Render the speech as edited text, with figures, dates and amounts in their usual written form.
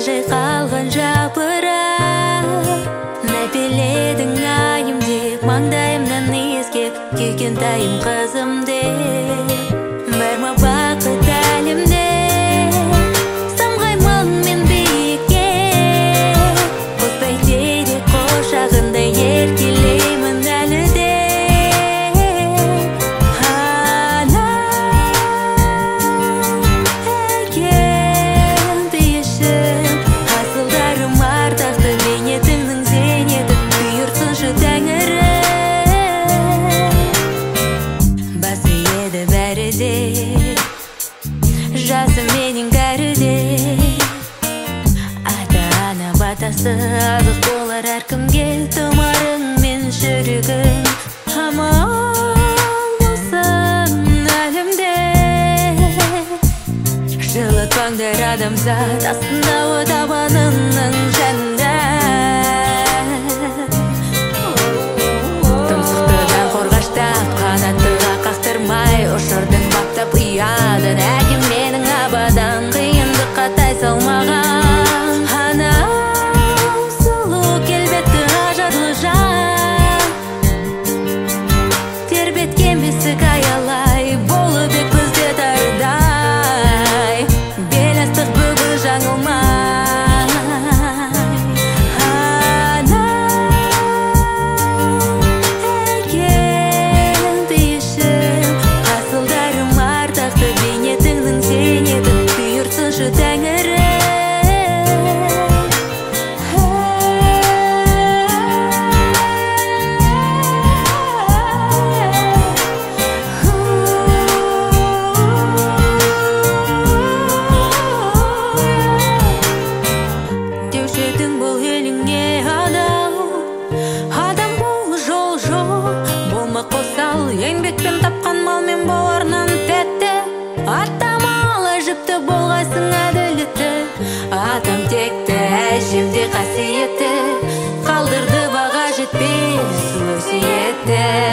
жайқалған жапырақ мәпеледің айым деп маңдайымнан иіскеп күйген тайым қызым деп бар ма бақыт әлемде самғаймын мен биікке қос бәйтерек қошағындай еркелеймін әлі де жасы менің бәріде ата-ана батасы азық болар әркімге тұмарың мен жүрегің аман болсын әлемде жылытпаңдар адамзат астында отабанының жанында тұмсықтыдан қорғаштап қанаттыға қақтырмай ұшырдың баптап ұядын әкем менің абадан қиындыққа тай салмаған анау сұлу келбетті ажарлы жан тербеткен бесік аялай болып ек бізде тардай беластық бүгін жаңылмай еңбекпен тапқан малмен боларынан тәтті атамалы жіпті болғайсың әділетті атам текті әжем де қасиетті қалдырды баға жетпес өсиетті